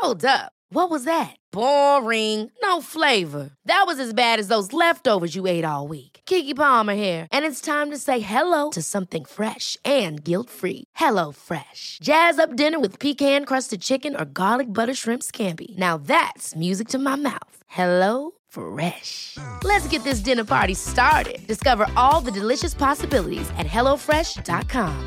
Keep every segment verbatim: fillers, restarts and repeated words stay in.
Hold up. What was that? Boring. No flavor. That was as bad as those leftovers you ate all week. Keke Palmer here, and it's time to say hello to something fresh and guilt-free. Hello Fresh. Jazz up dinner with pecan-crusted chicken or garlic butter shrimp scampi. Now that's music to my mouth. Hello Fresh. Let's get this dinner party started. Discover all the delicious possibilities at hello fresh dot com.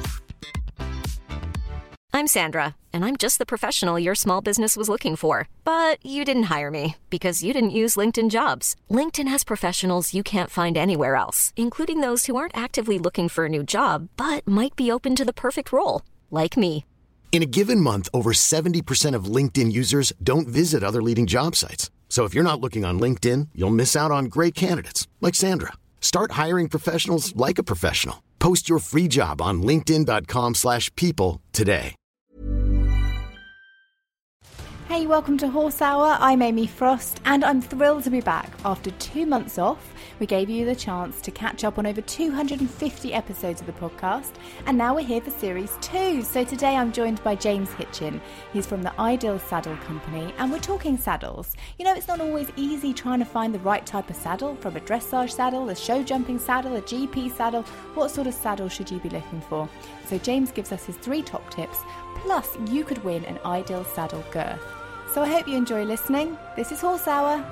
I'm Sandra, and I'm just the professional your small business was looking for. But you didn't hire me because you didn't use LinkedIn Jobs. LinkedIn has professionals you can't find anywhere else, including those who aren't actively looking for a new job, but might be open to the perfect role, like me. In a given month, over seventy percent of LinkedIn users don't visit other leading job sites. So if you're not looking on LinkedIn, you'll miss out on great candidates like Sandra. Start hiring professionals like a professional. Post your free job on linkedin dot com slash people today. Hey, welcome to Horse Hour. I'm Amy Frost, and I'm thrilled to be back. After two months off, we gave you the chance to catch up on over two hundred fifty episodes of the podcast, and now we're here for series two. So today I'm joined by James Hitchin. He's from the Ideal Saddle Company, and we're talking saddles. You know, it's not always easy trying to find the right type of saddle, from a dressage saddle, a show jumping saddle, a G P saddle. What sort of saddle should you be looking for? So James gives us his three top tips, plus you could win an Ideal Saddle girth. So I hope you enjoy listening. This is Horse Hour.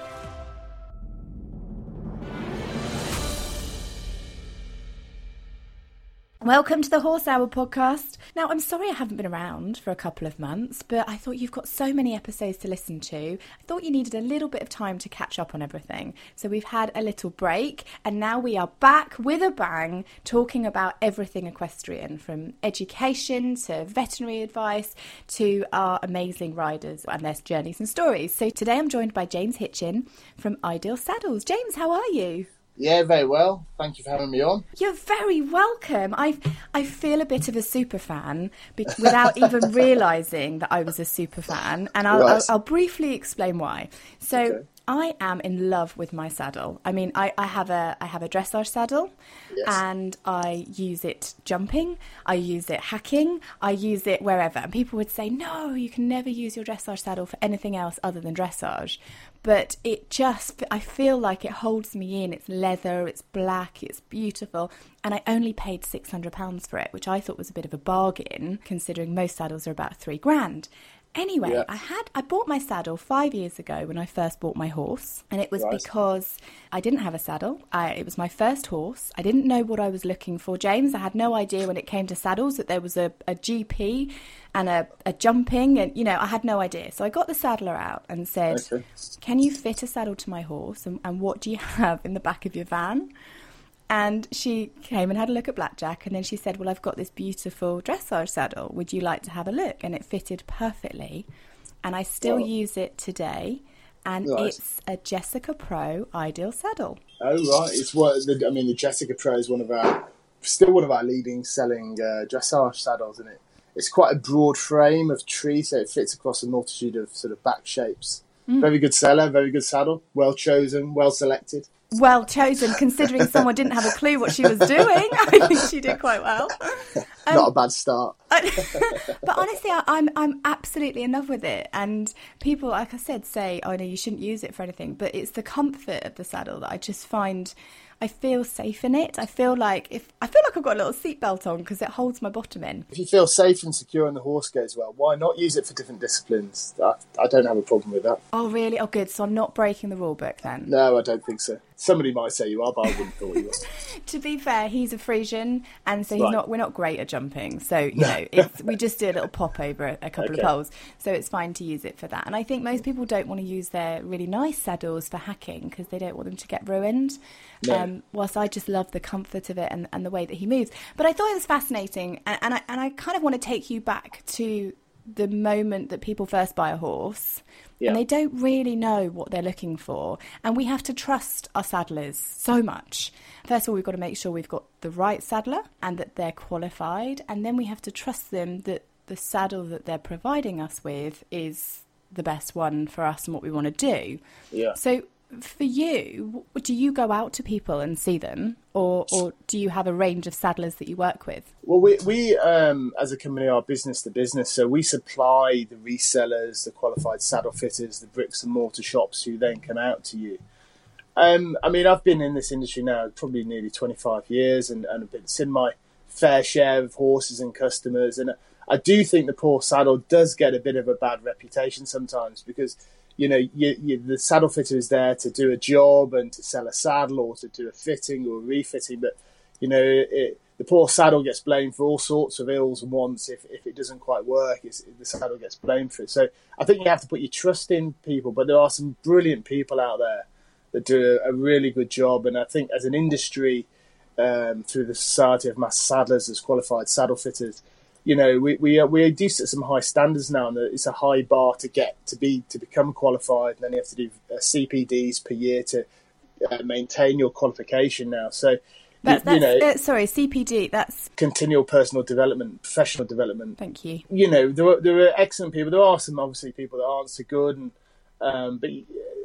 Welcome to the Horse Hour podcast. Now, I'm sorry I haven't been around for a couple of months, but I thought you've got so many episodes to listen to. I thought you needed a little bit of time to catch up on everything. So we've had a little break, and now we are back with a bang, talking about everything equestrian, from education to veterinary advice to our amazing riders and their journeys and stories. So today I'm joined by James Hitchin from Ideal Saddles. James, how are you? Yeah, very well. Thank you for having me on. You're very welcome. I I feel a bit of a super fan be- without even realising that I was a super fan, and I'll, Right. I'll, I'll briefly explain why. So Okay. I am in love with my saddle. I mean, I, I have a I have a dressage saddle, Yes. and I use it jumping, I use it hacking, I use it wherever. And people would say, no, you can never use your dressage saddle for anything else other than dressage. But it just, I feel like it holds me in. It's leather, it's black, it's beautiful. And I only paid six hundred pounds for it, which I thought was a bit of a bargain, considering most saddles are about three grand. Anyway, Yeah. I had I bought my saddle five years ago when I first bought my horse, and it was Right. because I didn't have a saddle. I, it was my first horse. I didn't know what I was looking for, James. I had no idea when it came to saddles that there was a, a G P and a, a jumping, and you know, I had no idea. So I got the saddler out and said, Okay. "Can you fit a saddle to my horse? And, and what do you have in the back of your van?" And she came and had a look at Blackjack, and then she said, well, I've got this beautiful dressage saddle. Would you like to have a look? And it fitted perfectly. And I still Oh. use it today. And Right. it's a Jessica Pro Ideal saddle. Oh, right. It's what the, I mean, the Jessica Pro is one of our, still one of our leading selling uh, dressage saddles, isn't it? It's quite a broad frame of tree, so it fits across a multitude of sort of back shapes. Mm. Very good seller, very good saddle. Well chosen, well selected. Well chosen, considering someone didn't have a clue what she was doing. I think she did quite well. Um, Not a bad start. But honestly, I, I'm I'm absolutely in love with it. And people, like I said, say, "Oh no, you shouldn't use it for anything." But it's the comfort of the saddle that I just find. I feel safe in it. I feel like if I feel like I've got a little seatbelt on because it holds my bottom in. If you feel safe and secure and the horse goes well, why not use it for different disciplines? I, I don't have a problem with that. Oh really? Oh good. So I'm not breaking the rule book then. No, I don't think so. Somebody might say you are, but I wouldn't thought you were. To be fair, he's a Frisian, and so he's Right. not. We're not great at jumping, so you know, it's, we just do a little pop over a, a couple Okay. of poles, so it's fine to use it for that. And I think most people don't want to use their really nice saddles for hacking because they don't want them to get ruined. No. Um, whilst I just love the comfort of it and, and the way that he moves, but I thought it was fascinating, and, and I and I kind of want to take you back to the moment that people first buy a horse. Yeah. And they don't really know what they're looking for. And we have to trust our saddlers so much. First of all, we've got to make sure we've got the right saddler and that they're qualified. And then we have to trust them that the saddle that they're providing us with is the best one for us and what we want to do. Yeah. So for you, do you go out to people and see them, or or do you have a range of saddlers that you work with? Well, we, we um, as a company are business to business, so we supply the resellers, the qualified saddle fitters, the bricks and mortar shops who then come out to you. Um, I mean, I've been in this industry now probably nearly twenty-five years and, and I've seen my fair share of horses and customers. And I do think the poor saddle does get a bit of a bad reputation sometimes because, you know, you, you, the saddle fitter is there to do a job and to sell a saddle or to do a fitting or a refitting. But, you know, it, the poor saddle gets blamed for all sorts of ills and wants. If, if it doesn't quite work, it's, the saddle gets blamed for it. So I think you have to put your trust in people. But there are some brilliant people out there that do a, a really good job. And I think as an industry, um, through the Society of Master Saddlers as qualified saddle fitters, you know, we we are, we are do set some high standards now, and it's a high bar to get to be to become qualified. And then you have to do uh, C P Ds per year to uh, maintain your qualification now. So, that's, you, that's, you know, uh, sorry, C P D. That's continual personal development, professional development. Thank you. You know, there are, there are excellent people. There are some obviously people that aren't so good, and um, but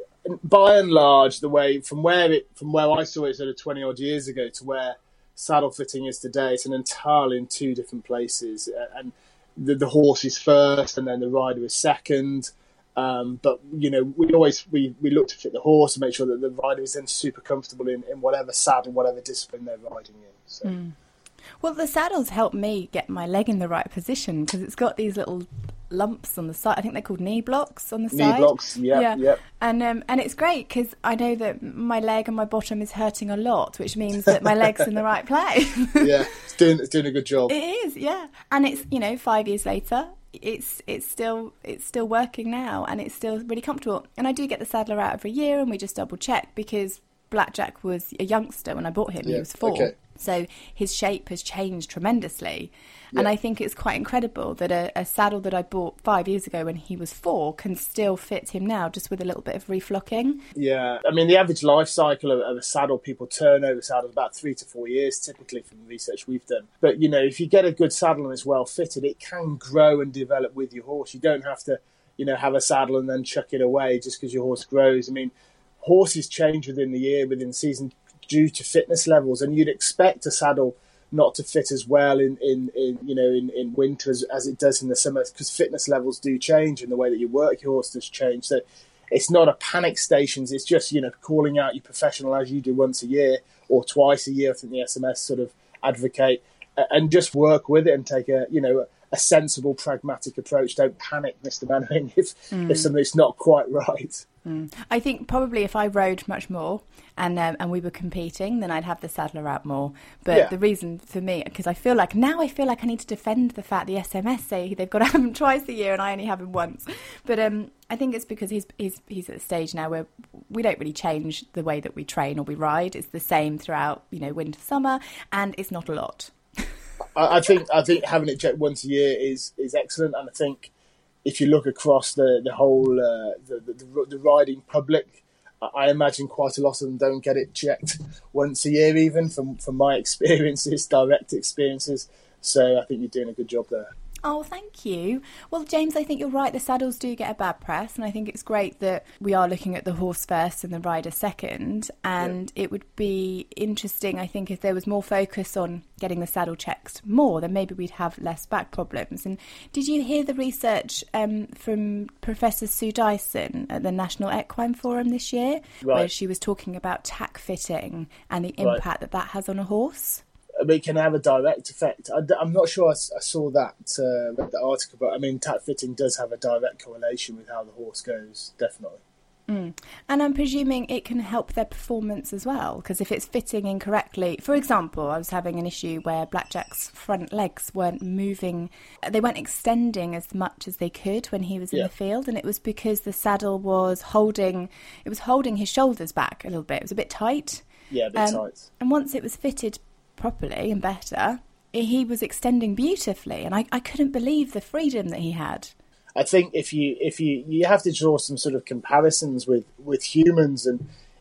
by and large, the way from where it from where I saw it sort of twenty odd years ago to where saddle fitting is today, it's an entirely in two different places, and the, the horse is first and then the rider is second. Um, but you know, we always we, we look to fit the horse and make sure that the rider is then super comfortable in, in whatever saddle, whatever discipline they're riding in. So. Mm. Well, the saddles help me get my leg in the right position because it's got these little lumps on the side. I think they're called knee blocks on the knee side. Knee blocks, yeah, yeah. Yep. And um, and it's great because I know that my leg and my bottom is hurting a lot, which means that my leg's in the right place. Yeah, it's doing it's doing a good job. It is, yeah. And it's, you know, five years later, it's it's still it's still working now, and it's still really comfortable. And I do get the saddler out every year, and we just double check because Blackjack was a youngster when I bought him. Yeah, he was four. Okay. So his shape has changed tremendously. Yeah. And I think it's quite incredible that a, a saddle that I bought five years ago when he was four can still fit him now just with a little bit of reflocking. Yeah. I mean, the average life cycle of, of a saddle, people turn over saddles about three to four years, typically from the research we've done. But, you know, if you get a good saddle and it's well fitted, it can grow and develop with your horse. You don't have to, you know, have a saddle and then chuck it away just because your horse grows. I mean, horses change within the year, within the season, due to fitness levels, and you'd expect a saddle not to fit as well in, in, in you know in, in winter as, as it does in the summer, because fitness levels do change and the way that you work your horse does change. So it's not a panic stations, it's just, you know, calling out your professional as you do once a year or twice a year. I think the S M S sort of advocate, and just work with it and take a, you know, a sensible, pragmatic approach. Don't panic, Mister Manning, if mm. if something's not quite right. Mm. I think probably if I rode much more and um, and we were competing, then I'd have the saddler out more. But yeah. the reason for me, because I feel like now I feel like I need to defend the fact the S M S say they've got to have him twice a year and I only have him once. But um, I think it's because he's he's he's at the stage now where we don't really change the way that we train or we ride. It's the same throughout, you know, winter, summer, and it's not a lot. I think I think having it checked once a year is, is excellent, and I think if you look across the the whole uh, the, the the riding public, I imagine quite a lot of them don't get it checked once a year, even from from my experiences, direct experiences. So I think you're doing a good job there. Oh, thank you. Well, James, I think you're right. The saddles do get a bad press, and I think it's great that we are looking at the horse first and the rider second. And yeah. it would be interesting, I think, if there was more focus on getting the saddle checked more, then maybe we'd have less back problems. And did you hear the research um, from Professor Sue Dyson at the National Equine Forum this year, right. where she was talking about tack fitting and the impact right. that that has on a horse? I mean, it can have a direct effect. I, I'm not sure I, I saw that uh, read the article, but I mean, tack fitting does have a direct correlation with how the horse goes, definitely. Mm. And I'm presuming it can help their performance as well, because if it's fitting incorrectly, for example, I was having an issue where Blackjack's front legs weren't moving, they weren't extending as much as they could when he was in yeah. the field, and it was because the saddle was holding, it was holding his shoulders back a little bit. It was a bit tight. Yeah, a bit um, tight. And once it was fitted properly and better, he was extending beautifully, and I, I couldn't believe the freedom that he had. I think if you if you you have to draw some sort of comparisons with, with humans, and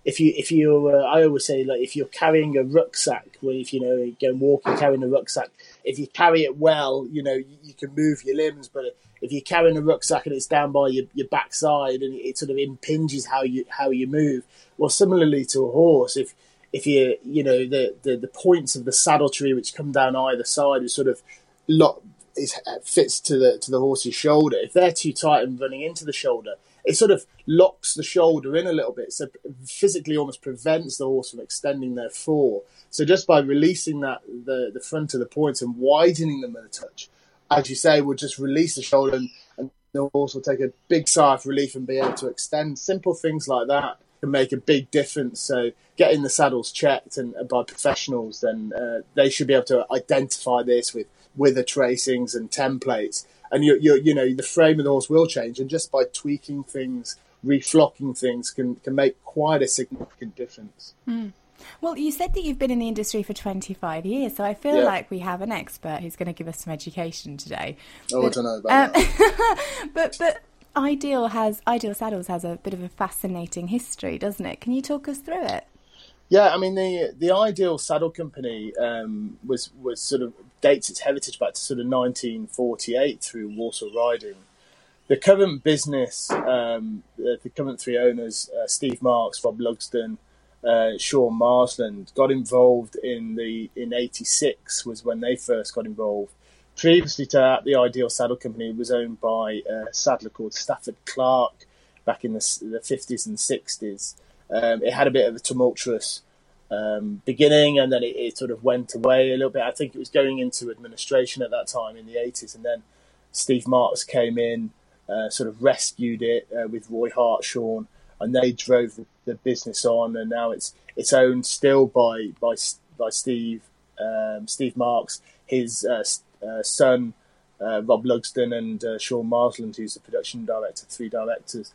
if you if you uh, I always say, like, if you're carrying a rucksack, where if you know go walking carrying a rucksack, if you carry it well, you know you, you can move your limbs. But if you're carrying a rucksack and it's down by your, your backside and it sort of impinges how you how you move, well, similarly to a horse, if if you you know the, the, the points of the saddle tree which come down either side is sort of lock is fits to the to the horse's shoulder. If they're too tight and running into the shoulder, it sort of locks the shoulder in a little bit, so physically almost prevents the horse from extending their fore. So just by releasing that the, the front of the points and widening them a touch, as you say, we'll just release the shoulder and, and the horse will take a big sigh of relief and be able to extend. Simple things like that can make a big difference. So getting the saddles checked and, and by professionals, then uh, they should be able to identify this with wither tracings and templates. And you, you, you know, the frame of the horse will change, and just by tweaking things, reflocking things, can can make quite a significant difference. Mm. Well, you said that you've been in the industry for twenty-five years, so I feel yeah. like we have an expert who's going to give us some education today. Oh, but, I don't know about um, that. but but Ideal has Ideal Saddles has a bit of a fascinating history, doesn't it? Can you talk us through it? Yeah, I mean, the the Ideal Saddle Company um, was was sort of dates its heritage back to sort of nineteen forty-eight through Walsall Riding. The current business, um, the, the current three owners, uh, Steve Marks, Rob Lugsden, uh, Sean Marsland, got involved in the in eighty-six was when they first got involved. Previously to that, the Ideal Saddle Company was owned by a saddler called Stafford Clark back in the, the fifties and sixties. Um, it had a bit of a tumultuous um, beginning, and then it, it sort of went away a little bit. I think it was going into administration at that time in the eighties, and then Steve Marks came in, uh, sort of rescued it uh, with Roy Hartshorn, and they drove the, the business on, and now it's it's owned still by by by Steve um, Steve Marks, his uh, uh, son uh, Rob Lugsden, and uh, Sean Marsland, who's the production director, three directors.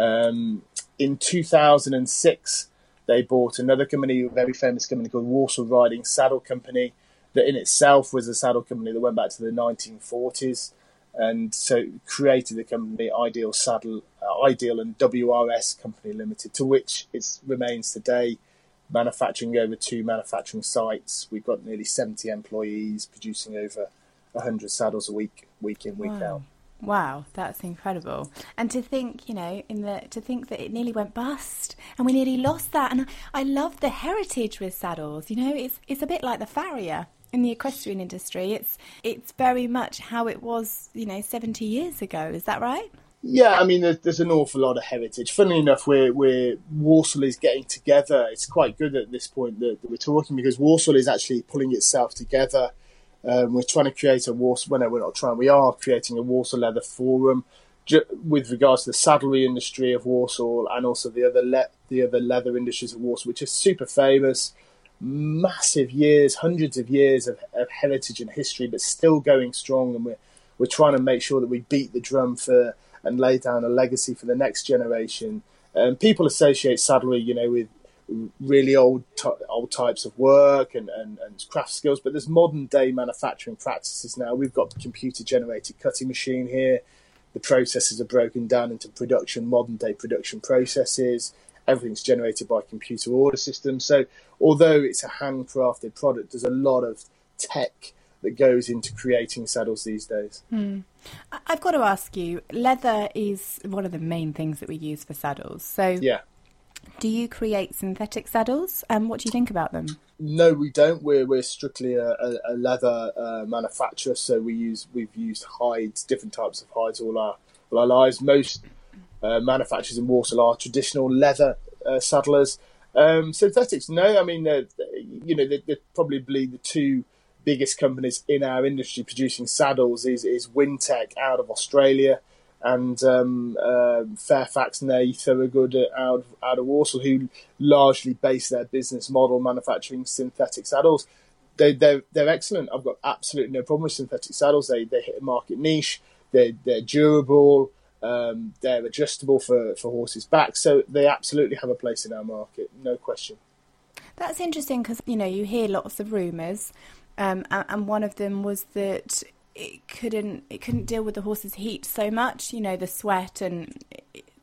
Um, in two thousand six, they bought another company, a very famous company called Walsall Riding Saddle Company, that in itself was a saddle company that went back to the nineteen forties, and so created the company Ideal Saddle, uh, Ideal and W R S Company Limited, to which it remains today, manufacturing over two manufacturing sites. We've got nearly seventy employees, producing over one hundred saddles a week, week in, week wow. out. Wow, that's incredible. And to think, you know, in the to think that it nearly went bust and we nearly lost that. And I, I love the heritage with saddles. You know, it's it's a bit like the farrier in the equestrian industry. It's it's very much how it was, you know, seventy years ago. Is that right? Yeah, I mean, there's, there's an awful lot of heritage. Funnily enough, we're, we're Walsall is getting together. It's quite good at this point that, that we're talking, because Walsall is actually pulling itself together. Um, we're trying to create a Walsall, well, no, we're not trying, we are creating a Walsall Leather Forum ju- with regards to the saddlery industry of Walsall, and also the other le- the other leather industries of Walsall, which is super famous, massive years, hundreds of years of, of heritage and history, but still going strong. And we're, we're trying to make sure that we beat the drum for and lay down a legacy for the next generation. Um, people associate saddlery, you know, with really old t- old types of work and, and, and craft skills, but there's modern day manufacturing practices now. We've got the computer generated cutting machine here. The processes are broken down into production, modern day production processes. Everything's generated by computer order systems. So although it's a handcrafted product, there's a lot of tech that goes into creating saddles these days. Hmm. I've got to ask you, leather is one of the main things that we use for saddles. So yeah. Do you create synthetic saddles? And um, what do you think about them? No, we don't. We're we're strictly a, a, a leather uh, manufacturer, so we use we've used hides, different types of hides all our all our lives. Most uh, manufacturers in Walsall are traditional leather uh, saddlers. Um, synthetics, no. I mean, they're, you know, they're, they're probably the two biggest companies in our industry producing saddles is is Wintec out of Australia, and um, uh, Fairfax and Thorogood out, out of Walsall, who largely base their business model manufacturing synthetic saddles. They, they're, they're excellent. I've got absolutely no problem with synthetic saddles. They they hit a market niche. They're, they're durable. Um, they're adjustable for, for horses' backs. So they absolutely have a place in our market, no question. That's interesting because, you know, you hear lots of rumours, um, and, and one of them was that it couldn't it couldn't deal with the horse's heat so much, you know, the sweat and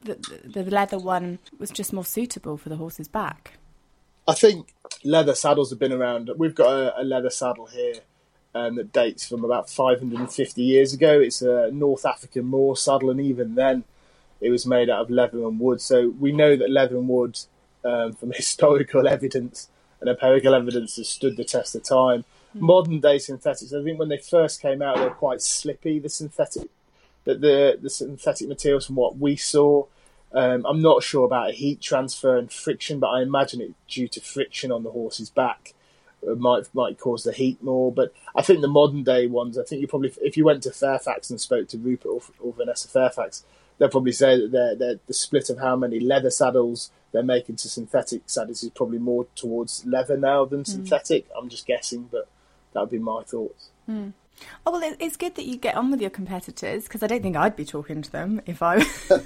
the, the leather one was just more suitable for the horse's back? I think leather saddles have been around. We've got a, a leather saddle here um, that dates from about five hundred fifty years ago. It's a North African Moor saddle, and even then it was made out of leather and wood. So we know that leather and wood, um, from historical evidence and empirical evidence, has stood the test of time. Mm. Modern day synthetics, I think when they first came out, they were quite slippy, the synthetic, the, the, the synthetic materials from what we saw. Um, I'm not sure about heat transfer and friction, but I imagine it due to friction on the horse's back it might might cause the heat more. But I think the modern day ones, I think you probably, if you went to Fairfax and spoke to Rupert or, or Vanessa Fairfax, they'll probably say that they're, they're, the split of how many leather saddles they're making to synthetic saddles is probably more towards leather now than mm. synthetic. I'm just guessing, but that would be my thoughts. Mm. Oh, well, it's good that you get on with your competitors, because I don't think I'd be talking to them if I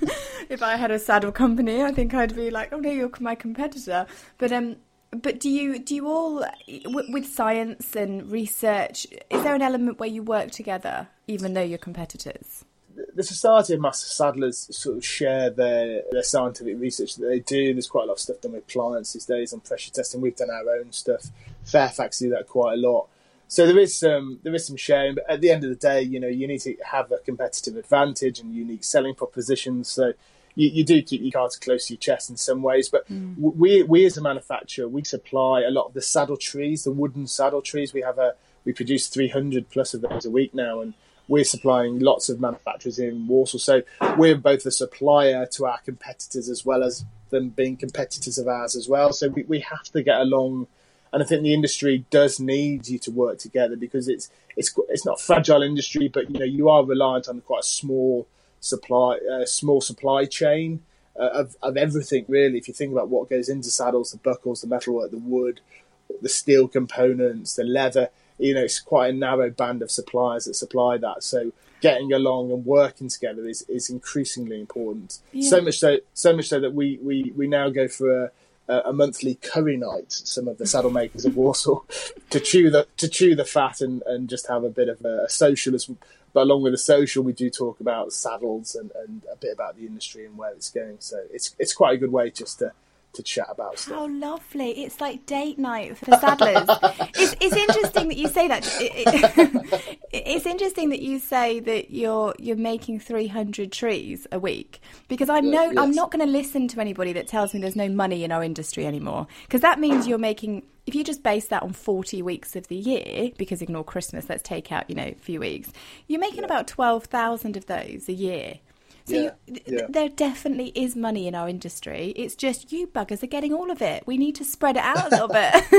if I had a saddle company. I think I'd be like, oh no, you're my competitor. But um, but do you do you all with science and research? Is there an element where you work together, even though you're competitors? The Society of Master Saddlers sort of share their, their scientific research that they do. There's quite a lot of stuff done with clients these days on pressure testing. We've done our own stuff. Fairfax do that quite a lot. So there is some there is some sharing, but at the end of the day, you know, you need to have a competitive advantage and unique selling propositions. So you, you do keep your cards close to your chest in some ways. But mm. we we as a manufacturer, we supply a lot of the saddle trees, the wooden saddle trees. We have a we produce three hundred plus of those a week now, and we're supplying lots of manufacturers in Walsall. So we're both a supplier to our competitors as well as them being competitors of ours as well. So we, we have to get along. And I think the industry does need you to work together, because it's it's it's not a fragile industry, but you know you are reliant on quite a small supply uh, small supply chain uh, of of everything really. If you think about what goes into saddles, the buckles, the metalwork, the wood, the steel components, the leather, you know, it's quite a narrow band of suppliers that supply that. So getting along and working together is, is increasingly important. Yeah. So much so so much so that we we we now go for a a monthly curry night, some of the saddle makers of Walsall, to chew the to chew the fat and, and just have a bit of a, a socialism. But along with the social, we do talk about saddles and, and a bit about the industry and where it's going. So it's it's quite a good way just to, to chat about stuff. How lovely. It's like date night for the saddlers. it's, it's interesting that you say that. It, it, it's interesting that you say that you're you're making three hundred trees a week, because I know yes. I'm not going to listen to anybody that tells me there's no money in our industry anymore, because that means you're making, if you just base that on forty weeks of the year, because ignore Christmas, let's take out, you know, a few weeks, you're making yeah. about twelve thousand of those a year. So yeah, you, th- yeah. there definitely is money in our industry. It's just you buggers are getting all of it. We need to spread it out a little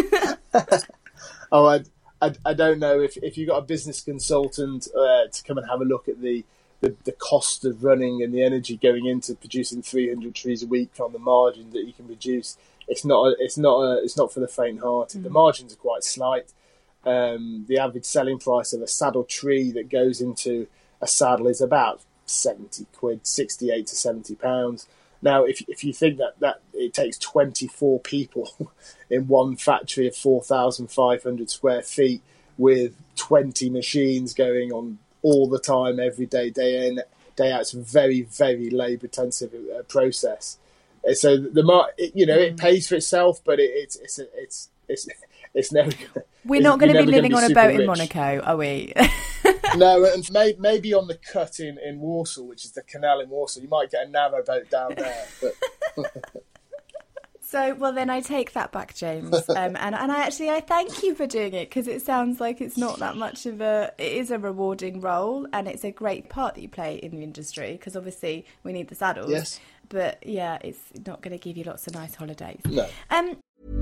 bit. oh, I, I, I don't know if, if you've got a business consultant uh, to come and have a look at the, the, the cost of running and the energy going into producing three hundred trees a week on the margin that you can produce. It's not a, it's not a, it's not for the faint-hearted. Mm. The margins are quite slight. Um, the average selling price of a saddle tree that goes into a saddle is about seventy quid, sixty-eight to seventy pounds. Now, if if you think that, that it takes twenty-four people in one factory of four thousand five hundred square feet with twenty machines going on all the time, every day, day in, day out, it's a very, very labour-intensive uh, process. And so the mar- it, you know, mm. it pays for itself, but it, it's it's it's it's it's never. We're it's, not going to be living on a boat rich. in Monaco, are we? No, and may, maybe on the cut in, in Walsall, which is the canal in Walsall, you might get a narrow boat down there. But... So, well, then I take that back, James. Um, and, and I actually, I thank you for doing it, because it sounds like it's not that much of a, it is a rewarding role, and it's a great part that you play in the industry, because obviously we need the saddles. Yes. But yeah, it's not going to give you lots of nice holidays. No. Um,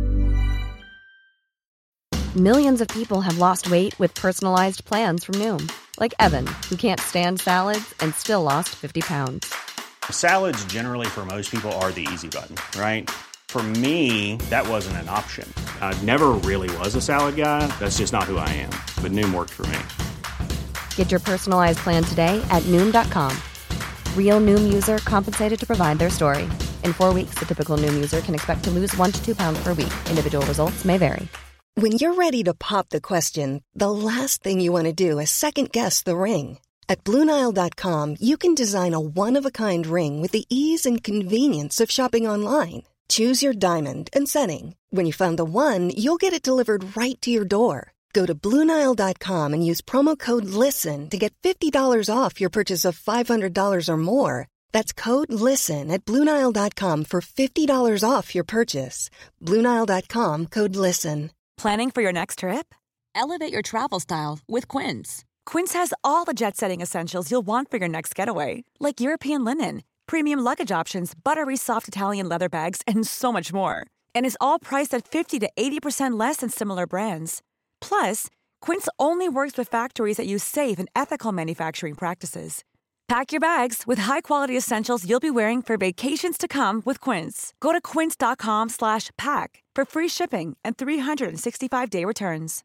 Millions of people have lost weight with personalized plans from Noom. Like Evan, who can't stand salads and still lost fifty pounds. Salads generally for most people are the easy button, right? For me, that wasn't an option. I never really was a salad guy. That's just not who I am. But Noom worked for me. Get your personalized plan today at Noom dot com. Real Noom user compensated to provide their story. In four weeks, the typical Noom user can expect to lose one to two pounds per week. Individual results may vary. When you're ready to pop the question, the last thing you want to do is second-guess the ring. At Blue Nile dot com, you can design a one-of-a-kind ring with the ease and convenience of shopping online. Choose your diamond and setting. When you find the one, you'll get it delivered right to your door. Go to Blue Nile dot com and use promo code LISTEN to get fifty dollars off your purchase of five hundred dollars or more. That's code LISTEN at Blue Nile dot com for fifty dollars off your purchase. Blue Nile dot com, code LISTEN. Planning for your next trip? Elevate your travel style with Quince. Quince has all the jet-setting essentials you'll want for your next getaway, like European linen, premium luggage options, buttery soft Italian leather bags, and so much more. And is all priced at fifty to eighty percent less than similar brands. Plus, Quince only works with factories that use safe and ethical manufacturing practices. Pack your bags with high-quality essentials you'll be wearing for vacations to come with Quince. Go to quince dot com slash pack for free shipping and three sixty-five day returns.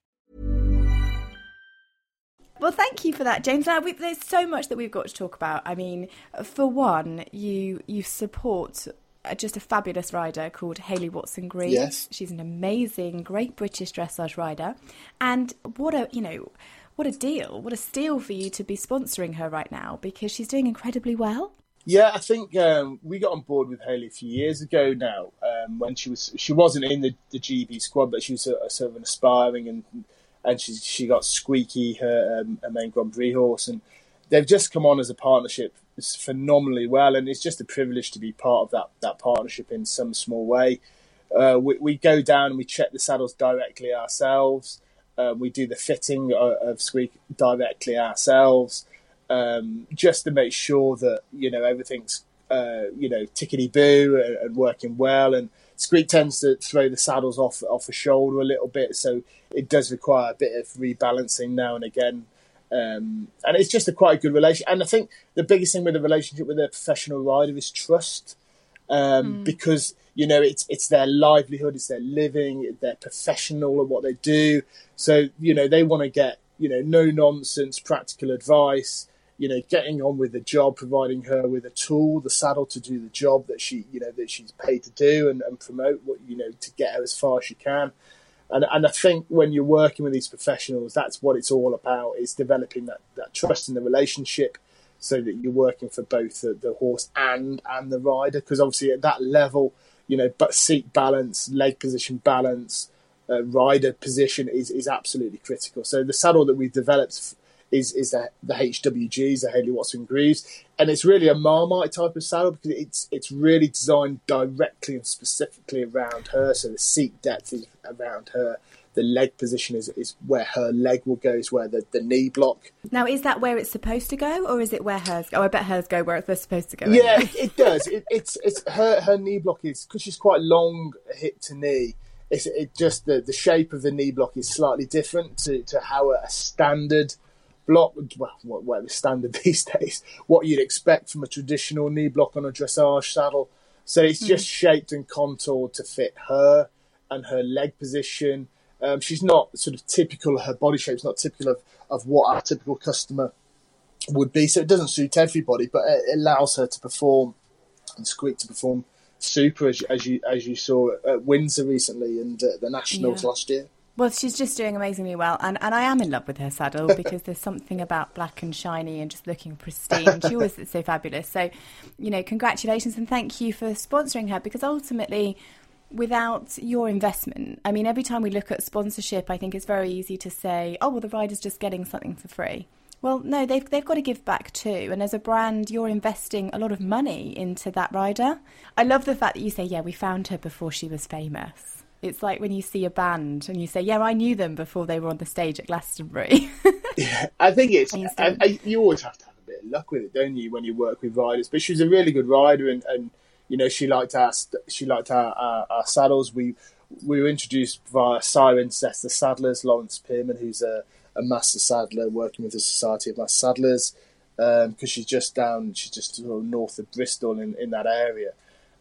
Well, thank you for that, James. Now, we, there's so much that we've got to talk about. I mean, for one, you you support just a fabulous rider called Hayley Watson-Greaves. Yes. She's an amazing, great British dressage rider. And what a, you know, what a deal, what a steal for you to be sponsoring her right now, because she's doing incredibly well. Yeah, I think um, we got on board with Hayley a few years ago now, um, when she was she wasn't in the, the G B squad, but she was a, a sort of an aspiring, and and she she got Squeaky, her, um, her main Grand Prix horse, and they've just come on as a partnership phenomenally well, and it's just a privilege to be part of that that partnership in some small way. Uh, we, we go down and we check the saddles directly ourselves. Uh, we do the fitting of, of Squeak directly ourselves, um, just to make sure that, you know, everything's uh, you know tickety boo and, and working well. And Squeak tends to throw the saddles off off the shoulder a little bit, so it does require a bit of rebalancing now and again. Um, and it's just a quite a good relation. And I think the biggest thing with a relationship with a professional rider is trust, um, mm. because, you know, it's it's their livelihood, it's their living, they're professional at what they do. So, you know, they want to get, you know, no nonsense, practical advice, you know, getting on with the job, providing her with a tool, the saddle to do the job that she, you know, that she's paid to do, and, and promote what, you know, to get her as far as she can. And and I think when you're working with these professionals, that's what it's all about, is developing that, that trust in the relationship, so that you're working for both the, the horse and, and the rider. Because obviously at that level, you know, but seat balance, leg position balance, uh, rider position is, is absolutely critical. So the saddle that we've developed is is the, the H W Gs, the Hayley Watson-Greaves, and it's really a Marmite type of saddle, because it's it's really designed directly and specifically around her. So the seat depth is around her, the leg position is is where her leg will go, is where the, the knee block. Now, is that where it's supposed to go, or is it where hers go? Oh, I bet hers go where it's supposed to go. Yeah, anyway. it, it does. It, it's it's her her knee block is, because she's quite long hip to knee. It's it just the, the shape of the knee block is slightly different to, to how a standard block, well, whatever standard these days, what you'd expect from a traditional knee block on a dressage saddle. So it's just mm. shaped and contoured to fit her and her leg position. Um, she's not sort of typical, her body shape's not typical of, of what our typical customer would be. So it doesn't suit everybody, but it allows her to perform, and Squeak to perform super, as, as you as you saw at Windsor recently and uh, the Nationals yeah. last year. Well, she's just doing amazingly well, and, and I am in love with her saddle, because there's something about black and shiny and just looking pristine. She always looks so fabulous. So, you know, congratulations and thank you for sponsoring her, because ultimately, without your investment, I mean, every time we look at sponsorship, I think it's very easy to say, oh, well, the rider's just getting something for free. Well, no, they've they've got to give back too. And as a brand, you're investing a lot of money into that rider. I love the fact that you say, yeah, we found her before she was famous. It's like when you see a band and you say, yeah, I knew them before they were on the stage at Glastonbury. Yeah, I think it's, I, I, you always have to have a bit of luck with it, don't you, when you work with riders? But she's a really good rider, and, and you know, she liked our, she liked our, our, our saddles. We we were introduced via Cirencester the Saddlers, Lawrence Pearman, who's a, a master saddler working with the Society of Master Saddlers, because um, she's just down, she's just sort of north of Bristol in, in that area.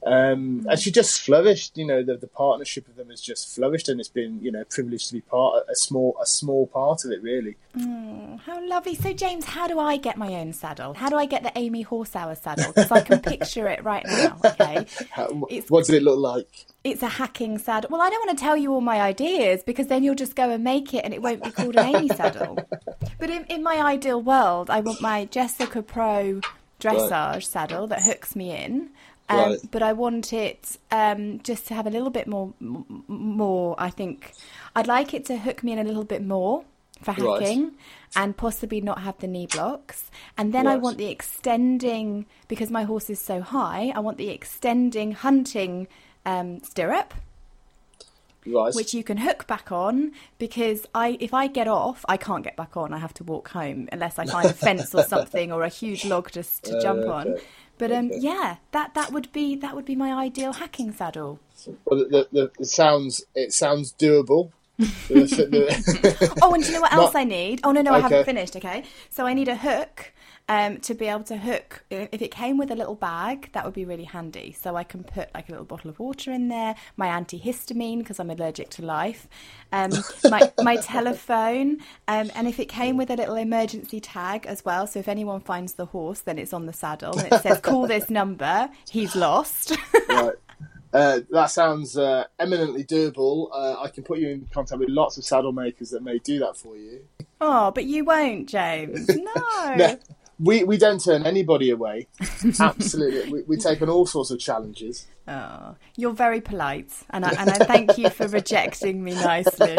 Um, and she just flourished. You know, the, the partnership of them has just flourished, and it's been, you know, privileged to be part a small a small part of it, really. Oh, how lovely! So, James, how do I get my own saddle? How do I get the Amy Horsauer saddle? Because I can picture it right now. Okay, how, what does it look like? It's a hacking saddle. Well, I don't want to tell you all my ideas because then you'll just go and make it, and it won't be called an Amy saddle. But in, in my ideal world, I want my Jessica Pro dressage right. saddle that hooks me in. Um, right. But I want it um, just to have a little bit more, m- more, I think. I'd like it to hook me in a little bit more for hacking right. and possibly not have the knee blocks. And then right. I want the extending, because my horse is so high, I want the extending hunting um, stirrup. Right. Which you can hook back on, because I, if I get off, I can't get back on. I have to walk home unless I find a fence or something or a huge log just to uh, jump on. Okay. But um, okay. yeah, that, that would be that would be my ideal hacking saddle. Well, the, the, the sounds it sounds doable. Oh, and do you know what else Not... I need? Oh no, no, okay. I haven't finished. Okay, so I need a hook um, to be able to hook. If it came with a little bag, that would be really handy. So I can put like a little bottle of water in there, my antihistamine because I'm allergic to life, um, my my telephone, um, and if it came with a little emergency tag as well. So if anyone finds the horse, then it's on the saddle and it says call this number. He's lost. Right. Uh, that sounds uh, eminently doable. Uh, I can put you in contact with lots of saddle makers that may do that for you. Oh, but you won't, James. No. No. We we don't turn anybody away. Absolutely. We, we take on all sorts of challenges. Oh, you're very polite, and I, and I thank you for rejecting me nicely.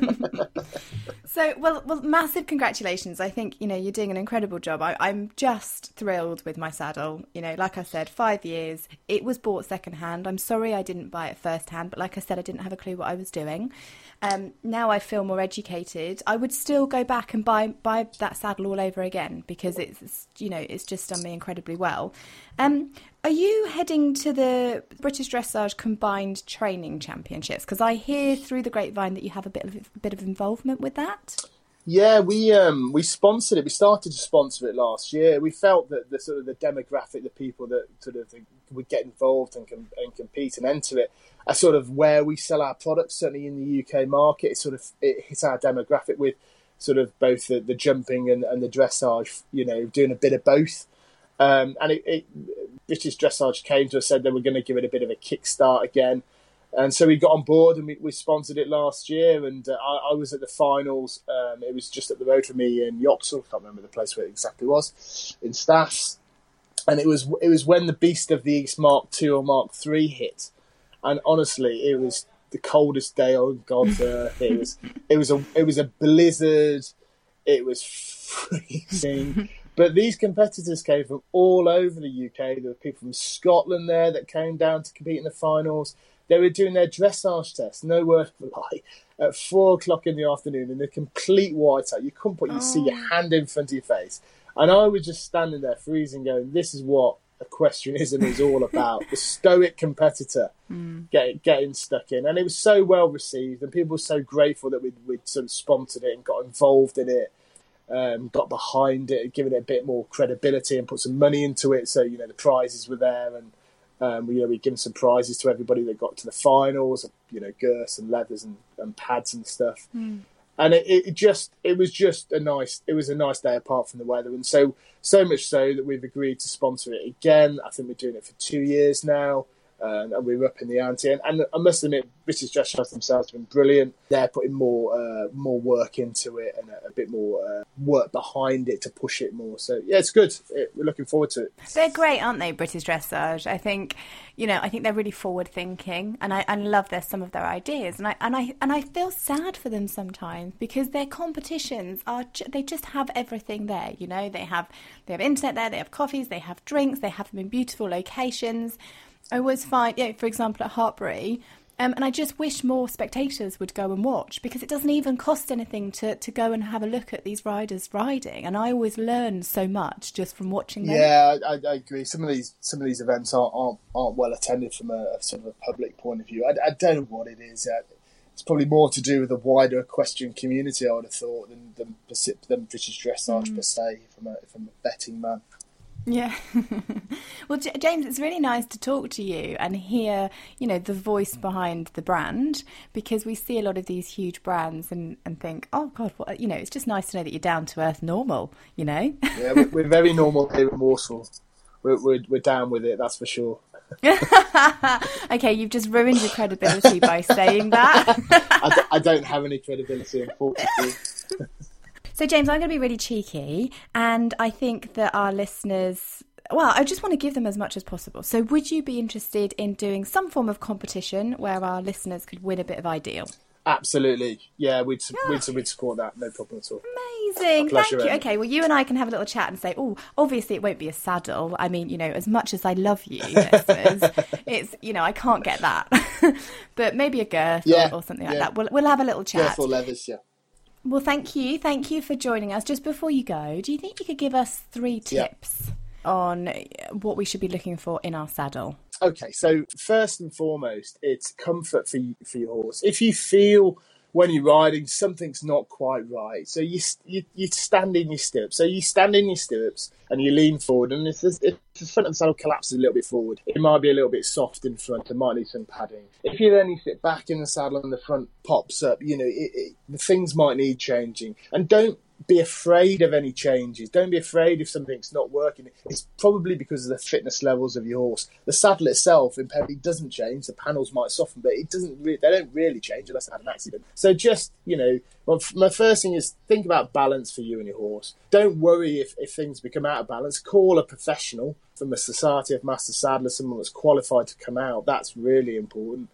So, well, well, massive congratulations. I think, you know, you're doing an incredible job. I, I'm just thrilled with my saddle. You know, like I said, five years. It was bought secondhand. I'm sorry I didn't buy it firsthand, but like I said, I didn't have a clue what I was doing. Um, now I feel more educated. I would still go back and buy buy that saddle all over again because it's, you know, it's just done me incredibly well. Um, are you heading to the British Dressage Combined Training Championships? Because I hear through the grapevine that you have a bit of a bit of involvement with that. Yeah, we um we sponsored it. We started to sponsor it last year. We felt that the sort of the demographic, the people that sort of would get involved and com- and compete and enter it, are sort of where we sell our products. Certainly in the U K market, it sort of it hits our demographic with sort of both the, the jumping and, and the dressage. You know, doing a bit of both. Um, and it, it, British Dressage came to us, said they were going to give it a bit of a kickstart again. And so we got on board and we, we sponsored it last year. And uh, I, I was at the finals. Um, it was just up the road from me in Yoxall. I can't remember the place where it exactly was, in Staffs. And it was it was when the beast of the East Mark two or Mark three hit. And honestly, it was the coldest day on God's earth. It was it was a it was a blizzard. It was freezing. But these competitors came from all over the U K. There were people from Scotland there that came down to compete in the finals. They were doing their dressage test, no word of a lie, at four o'clock in the afternoon in a complete whiteout. You couldn't put, you oh. see your hand in front of your face. And I was just standing there freezing going, this is what equestrianism is all about. The stoic competitor mm. get, getting stuck in. And it was so well received and people were so grateful that we'd, we'd sort of sponsored it and got involved in it. Um, got behind it, given it a bit more credibility and put some money into it. So, you know, the prizes were there and, um, you know, we'd given some prizes to everybody that got to the finals, you know, girths and leathers and, and pads and stuff. Mm. And it, it just, it was just a nice, it was a nice day apart from the weather. And so, so much so that we've agreed to sponsor it again. I think we're doing it for two years now. Um, and we're up in the ante. And, and I must admit, British Dressage themselves have been brilliant. They're putting more uh, more work into it and a, a bit more uh, work behind it to push it more. So, yeah, it's good. It, we're looking forward to it. They're great, aren't they, British Dressage? I think, you know, I think they're really forward-thinking and I, I love their, some of their ideas. And I, and, I, and I feel sad for them sometimes because their competitions, are they just have everything there, you know? They have, they have internet there, they have coffees, they have drinks, they have them in beautiful locations. I always find, yeah, for example, at Hartbury, um, and I just wish more spectators would go and watch because it doesn't even cost anything to, to go and have a look at these riders riding, and I always learn so much just from watching them. Yeah, I, I agree. Some of these some of these events aren't aren't, aren't well attended from a, a sort of a public point of view. I, I don't know what it is. It's probably more to do with the wider equestrian community, I would have thought, than than, than British Dressage mm. per se, from a from a betting man. Yeah. Well, J- James, it's really nice to talk to you and hear, you know, the voice behind the brand, because we see a lot of these huge brands and, and think, oh, God, what, you know, it's just nice to know that you're down to earth normal, you know? Yeah, we're, we're very normal here in Walsall. We're, we're, we're down with it, that's for sure. Okay, you've just ruined your credibility by saying that. I, d- I don't have any credibility, unfortunately. So, James, I'm going to be really cheeky, and I think that our listeners, well, I just want to give them as much as possible. So would you be interested in doing some form of competition where our listeners could win a bit of Ideal? Absolutely. Yeah, we'd, we'd, we'd support that, no problem at all. Amazing. Thank you. Okay, well, you and I can have a little chat and say, oh, obviously it won't be a saddle. I mean, you know, as much as I love you, listeners, it's, you know, I can't get that. But maybe a girth yeah, or, or something like yeah. that. We'll, we'll have a little chat. Girth or leathers, yeah. Well, thank you. Thank you for joining us. Just before you go, do you think you could give us three tips yeah. on what we should be looking for in our saddle? Okay, so first and foremost, it's comfort for you, for your horse. If you feel when you're riding something's not quite right, so you you, you stand in your stirrups. So you stand in your stirrups and you lean forward, and if, if the front of the saddle collapses a little bit forward, it might be a little bit soft in front. It might need some padding. If you then you sit back in the saddle and the front pops up, you know it, it, the things might need changing. And don't be afraid of any changes. Don't be afraid if something's not working. It's probably because of the fitness levels of your horse. The saddle itself, in Pembrey, doesn't change. The panels might soften, but it doesn't. Re- they don't really change unless I had an accident. So just, you know, well, my first thing is think about balance for you and your horse. Don't worry if, if things become out of balance. Call a professional from the Society of Master Saddlers, someone that's qualified to come out. That's really important.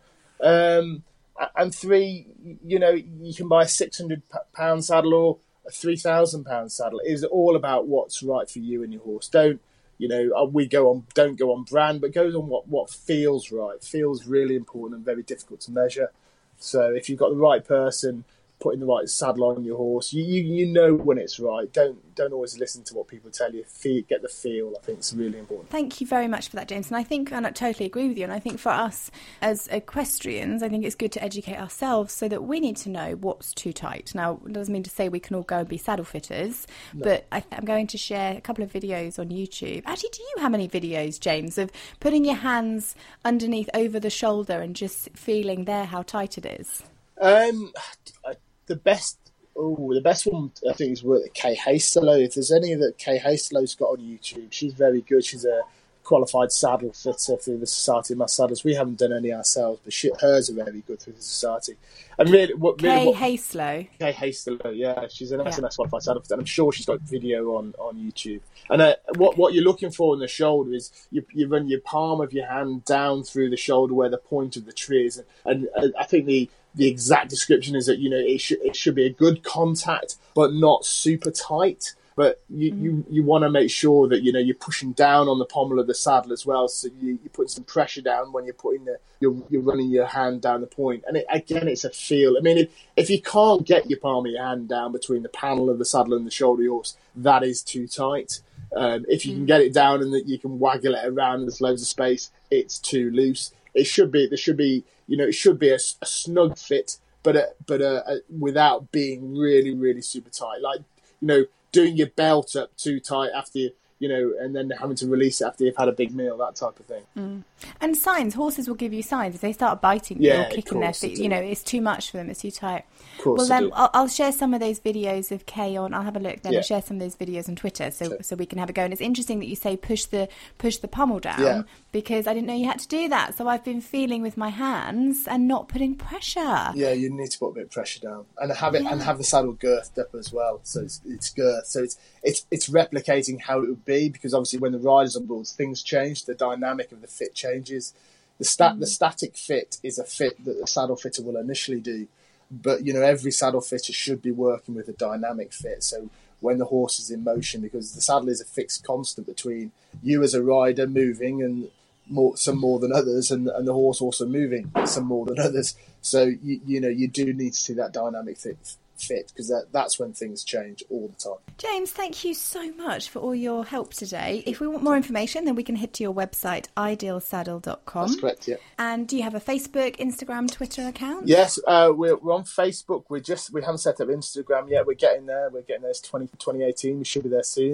Um, and three, you know, you can buy a six hundred pound saddle or a three thousand pound saddle. Is all about what's right for you and your horse. Don't, you know, we go on, don't go on brand, but goes on what, what feels right. Feels really important and very difficult to measure. So if you've got the right person putting the right saddle on your horse, you, you, you know when it's right. Don't don't always listen to what people tell you. Feel, get the feel. I think it's really important. Thank you very much for that, James. And I think, and I totally agree with you, and I think for us as equestrians, I think it's good to educate ourselves so that we need to know what's too tight. Now, it doesn't mean to say we can all go and be saddle fitters, no. but I, I'm going to share a couple of videos on YouTube. Actually, do you have any videos, James, of putting your hands underneath over the shoulder and just feeling there how tight it is? Um, the best... Oh, the best one I think is with Kay Hastelow. If there's any that Kay Hastelow's got on YouTube, she's very good. She's a qualified saddle fitter through the Society of Master Saddlers. We haven't done any ourselves, but she, hers are very good through the society. And really, what Kay really, what, Hastelow. Kay Hastelow, yeah, she's an S M S yeah. qualified saddle fitter, and I'm sure she's got video on, on YouTube. And uh, what what you're looking for in the shoulder is you you run your palm of your hand down through the shoulder where the point of the tree is, and, and I think the The exact description is that, you know, it should it should be a good contact, but not super tight. But you, mm. you, you want to make sure that, you know, you're pushing down on the pommel of the saddle as well. So you, you're putting some pressure down when you're putting the, you're, you're running your hand down the point. And it, again, it's a feel. I mean, if, if you can't get your palm of your hand down between the panel of the saddle and the shoulder of your horse, that is too tight. Um, if you mm. can get it down and that you can waggle it around and there's loads of space, it's too loose. It should be, there should be, you know, it should be a, a snug fit, but a, but a, a, without being really, really super tight. Like, you know, doing your belt up too tight after you, you know, and then having to release it after you've had a big meal, that type of thing. Mm. And signs, horses will give you signs. If they start biting you yeah, or kicking their feet, you know, it's too much for them, it's too tight. Of course well, then I'll, I'll share some of those videos of Kay on, I'll have a look then, yeah. I'll share some of those videos on Twitter so okay. so we can have a go. And it's interesting that you say push the push the pommel down yeah. because I didn't know you had to do that. So I've been feeling with my hands and not putting pressure. Yeah, you need to put a bit of pressure down and have it yeah. and have the saddle girthed up as well. So it's, it's girth. So it's it's it's replicating how it would be, because obviously when the rider's on board, things change. The dynamic of the fit changes. The stat, mm. the static fit is a fit that the saddle fitter will initially do, but you know every saddle fitter should be working with a dynamic fit. So when the horse is in motion, because the saddle is a fixed constant between you as a rider moving and more, some more than others, and, and the horse also moving some more than others. So you you know you do need to see that dynamic fit. fit because that, that's when things change all the time. James, thank you so much for all your help today. If we want more information, then we can head to your website, ideal saddle dot com. That's correct, yeah. And do you have a Facebook, Instagram, Twitter account? Yes, uh, we're, we're on Facebook. We're just we haven't set up Instagram yet. We're getting there. We're getting there. It's twenty, twenty eighteen. We should be there soon.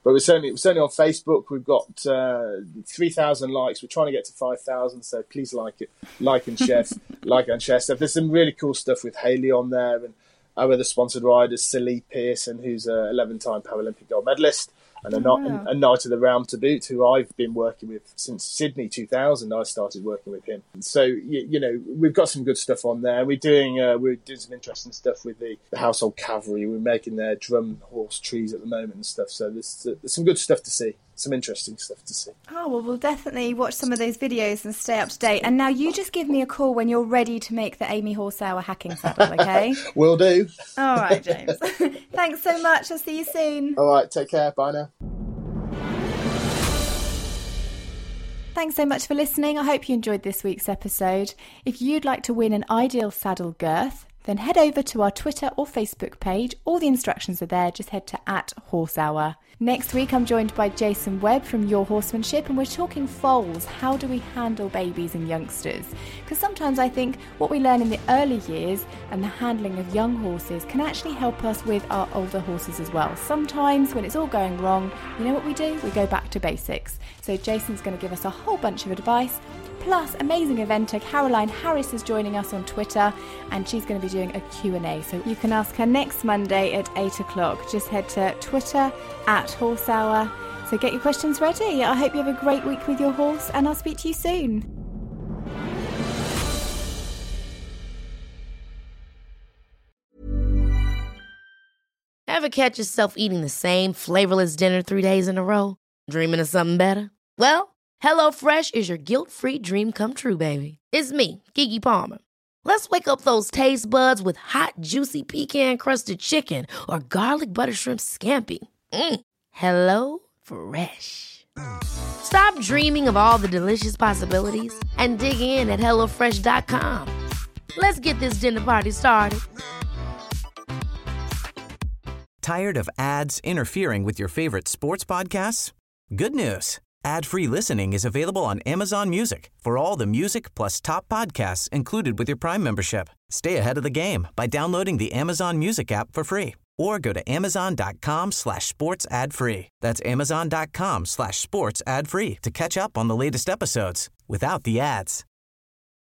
but we're certainly we're certainly on Facebook. We've got uh, three thousand likes. We're trying to get to five thousand, so please like it, like and share, like and share stuff. There's some really cool stuff with Haley on there, and our other sponsored riders, Celie Pearson, who's an eleven-time Paralympic gold medalist, and a, Oh, knight, wow. a Knight of the Realm to boot, who I've been working with since Sydney two thousand. I started working with him. So, you, you know, we've got some good stuff on there. We're doing uh, we're doing some interesting stuff with the, the Household Cavalry. We're making their drum horse trees at the moment and stuff. So there's, there's some good stuff to see. Some interesting stuff to see. Oh, well, we'll definitely watch some of those videos and stay up to date. And now you just give me a call when you're ready to make the Amy Horsauer hacking saddle, okay? Will do. All right, James. Thanks so much. I'll see you soon. All right, take care. Bye now. Thanks so much for listening. I hope you enjoyed this week's episode. If you'd like to win an ideal saddle girth, then head over to our Twitter or Facebook page. All the instructions are there. Just head to at Horsehour. Next week, I'm joined by Jason Webb from Your Horsemanship, and we're talking foals. How do we handle babies and youngsters? Because sometimes I think what we learn in the early years and the handling of young horses can actually help us with our older horses as well. Sometimes when it's all going wrong, you know what we do? We go back to basics. So Jason's going to give us a whole bunch of advice. Plus, amazing eventer Caroline Harris is joining us on Twitter, and she's going to be doing a Q and A. So you can ask her next Monday at eight o'clock. Just head to Twitter at Horsehour. So get your questions ready. I hope you have a great week with your horse, and I'll speak to you soon. Ever catch yourself eating the same flavorless dinner three days in a row? Dreaming of something better? Well, HelloFresh is your guilt-free dream come true, baby. It's me, Keke Palmer. Let's wake up those taste buds with hot, juicy pecan-crusted chicken or garlic butter shrimp scampi. Mm. Hello Fresh. Stop dreaming of all the delicious possibilities and dig in at hello fresh dot com. Let's get this dinner party started. Tired of ads interfering with your favorite sports podcasts? Good news. Ad-free listening is available on Amazon Music for all the music plus top podcasts included with your Prime membership. Stay ahead of the game by downloading the Amazon Music app for free or go to amazon.com slash sports ad free. That's amazon.com slash sports ad free to catch up on the latest episodes without the ads.